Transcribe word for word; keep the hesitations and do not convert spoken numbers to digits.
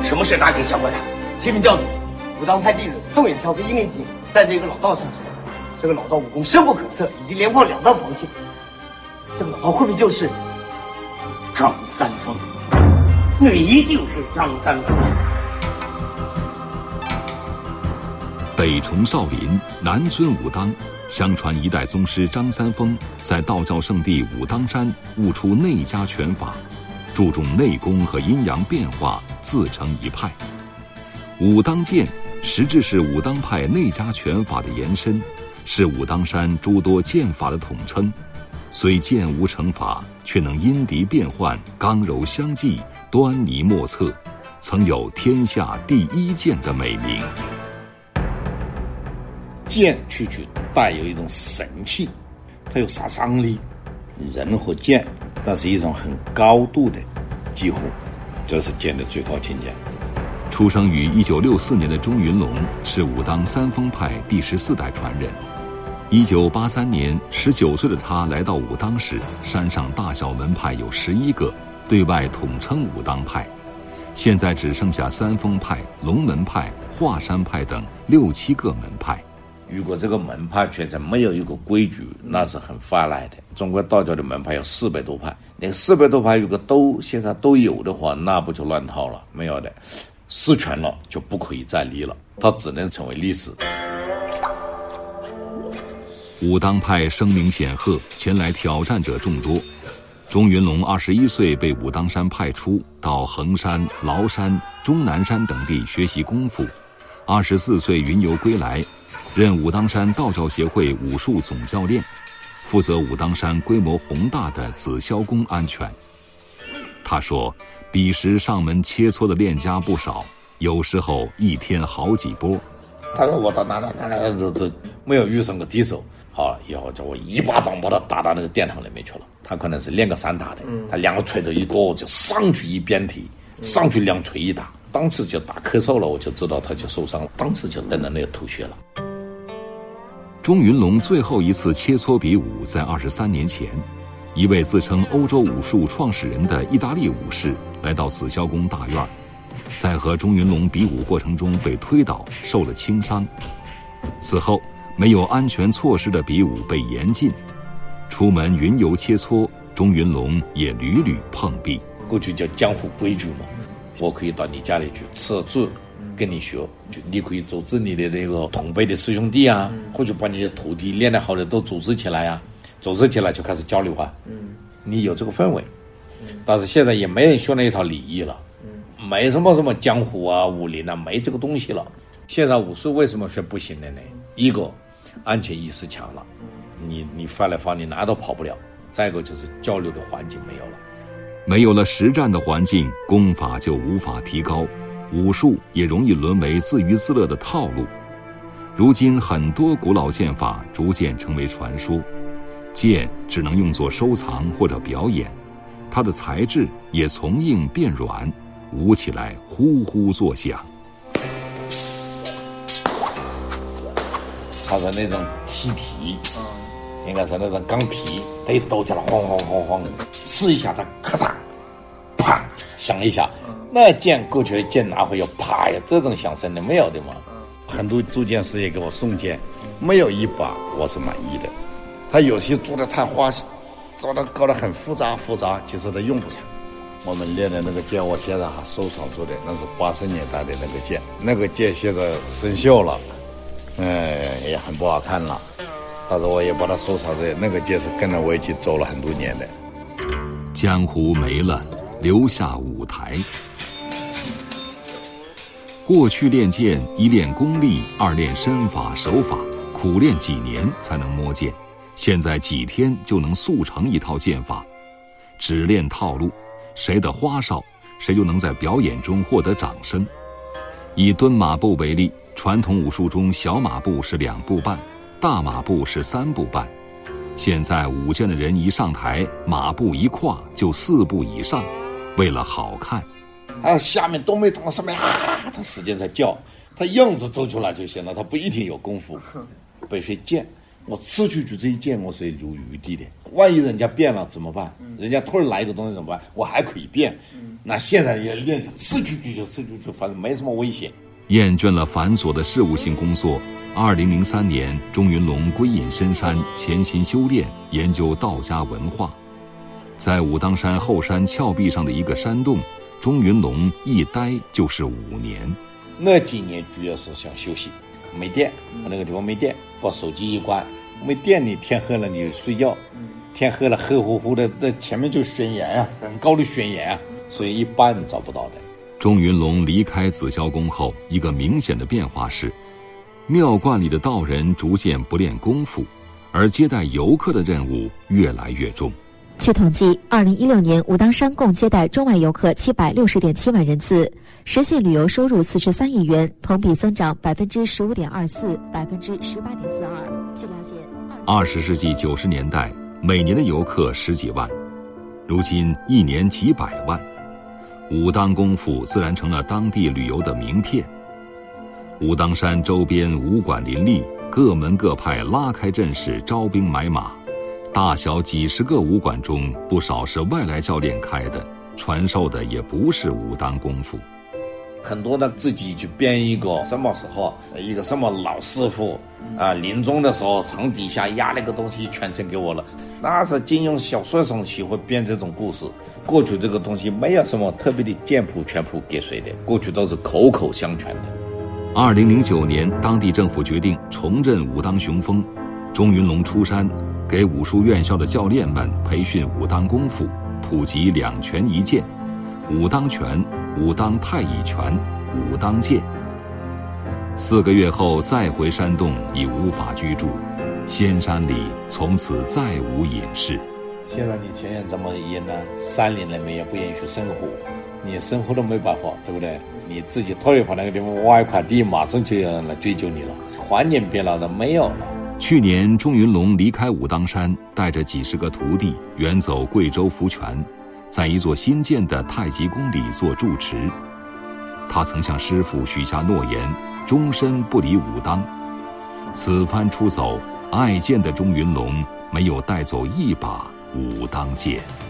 什么事大惊小怪的？启禀教主，武当派弟子宋远桥和殷灵吉在这一个老道上时，这个老道武功深不可测，已经连破两道防线。这个老道会不会就是张三丰？那一定是张三丰。 北崇少林，南尊武当。相传一代宗师张三丰在道教圣地武当山悟出内家拳法，注重内功和阴阳变化，自成一派。武当剑实质是武当派内家拳法的延伸，是武当山诸多剑法的统称。虽剑无成法，却能因敌变换，刚柔相济，端倪莫测，曾有天下第一剑的美名。 剑区区带有一种神气，它有杀伤力。人和剑，那是一种很高度的几乎，这是剑的最高境界。 出生于一九六四年的钟云龙是武当三丰派第十四代传人。一九八三年，十九岁的他来到武当时，山上大小门派有十一个，对外统称武当派。现在只剩下三丰派、龙门派、华山派等六七个门派。 如果这个门派全程没有一个规矩，那是很泛滥的。中国道教的门派有四百多派，那个四百多派如果都现在都有的话，那不就乱套了？没有的，失传了就不可以再立了，它只能成为历史。 武当派声名显赫，前来挑战者众多。钟云龙二十一岁被武当山派出，到衡山、崂山、终南山等地学习功夫。二十四岁云游归来，任武当山道教协会武术总教练，负责武当山规模宏大的紫霄宫安全。他说，彼时上门切磋的练家不少，有时候一天好几波。 他说我到哪哪哪哪这这没有遇上过敌手，好了以后叫我一巴掌把他打到那个殿堂里面去了。他可能是练个散打的，他两个锤头一剁就上去一鞭踢，上去两锤一打，当时就打咳嗽了，我就知道他就受伤了，当时就等着那个吐血了。 钟云龙最后一次切磋比武在二十三年前，一位自称欧洲武术创始人的意大利武士来到紫霄宫大院，在和钟云龙比武过程中被推倒，受了轻伤。此后，没有安全措施的比武被严禁。出门云游切磋，钟云龙也屡屡碰壁。 过去叫江湖规矩嘛，我可以到你家里去吃住跟你学，就你可以组织你的那个同辈的师兄弟啊，或者把你的徒弟练得好的都组织起来啊，组织起来就开始交流啊。你有这个氛围，但是现在也没人学那一套礼仪了，没什么什么江湖啊、武林啊，没这个东西了。现在武术为什么说不行了呢？一个，安全意识强了，你你翻来翻你哪都跑不了；再一个就是交流的环境没有了， 没有了实战的环境，功法就无法提高，武术也容易沦为自娱自乐的套路。如今很多古老剑法逐渐成为传说，剑只能用作收藏或者表演，它的材质也从硬变软，舞起来呼呼作响。 它是那种皮皮，应该是那种钢皮，它一抖起来晃晃晃晃，试一下它咔嚓啪响一下，那剑过去的剑哪会有啪呀这种响声的？没有的嘛。很多铸剑师也给我送剑，没有一把我是满意的。他有些做的太花，做的搞得很复杂复杂，其实他用不上。我们练的那个剑，我现在还收藏住的，那是八十年代的那个剑，那个剑现在生锈了，嗯、呃，也很不好看了。但是我也把它收藏着，那个剑是跟着我一起走了很多年的。 江湖没了，留下舞台。过去练剑，一练功力，二练身法手法，苦练几年才能摸剑。现在几天就能速成一套剑法，只练套路，谁的花哨，谁就能在表演中获得掌声。以蹲马步为例，传统武术中小马步是两步半，大马步是三步半。现在舞剑的人一上台，马步一跨就四步以上，为了好看。 他下面都没动，上面啊，他使劲在叫，他样子走出来就行了，他不一定有功夫。被学剑， 我吃出去这一剑我是留余地的，万一人家变了怎么办？人家突然来一个东西怎么办？我还可以变。那现在也练吃出去就吃出去，反正没什么危险。 厌倦了繁琐的事务性工作，二零零三年，钟云龙归隐深山，潜心修炼，研究道家文化。在武当山后山峭壁上的一个山洞，钟云龙一待就是五年。 那几年主要是想休息，没电，那个地方没电，把手机一关，没电你天黑了你就睡觉，天黑了黑乎乎的，那前面就悬崖啊，很高的悬崖啊，所以一般找不到的。 钟云龙离开紫霄宫后，一个明显的变化是，庙观里的道人逐渐不练功夫，而接待游客的任务越来越重。 据统计，二零一六年武当山共接待中外游客七百六十点七万人次，实现旅游收入四十三亿元，同比增长百分之十五点二四，百分之十八点四二。据了解， 二十世纪九十年代，每年的游客十几万，如今一年几百万。武当功夫自然成了当地旅游的名片。武当山周边武馆林立，各门各派拉开阵势，招兵买马。大小几十个武馆中，不少是外来教练开的，传授的也不是武当功夫。 很多的自己去编一个什么时候一个什么老师傅啊，临终的时候床底下压了个东西传承给我了，那是金庸小说上喜欢编这种故事。过去这个东西没有什么特别的剑谱全谱给谁的，过去都是口口相传的。 二零零九年，当地政府决定重振武当雄风，钟云龙出山，给武术院校的教练们培训武当功夫，普及两拳一剑、武当拳、武当太乙拳、武当剑。四个月后再回山洞，已无法居住，仙山里从此再无隐士。 现在你前面这么一呢，山里人们也不允许生活，你生活都没办法，对不对？你自己拖一把那个地方挖一块地，马上就有人来追究你了，环境变了的没有了。 去年，钟云龙离开武当山，带着几十个徒弟远走贵州福泉，在一座新建的太极宫里做住持。他曾向师父许下诺言，终身不离武当。此番出走，爱剑的钟云龙没有带走一把武当剑。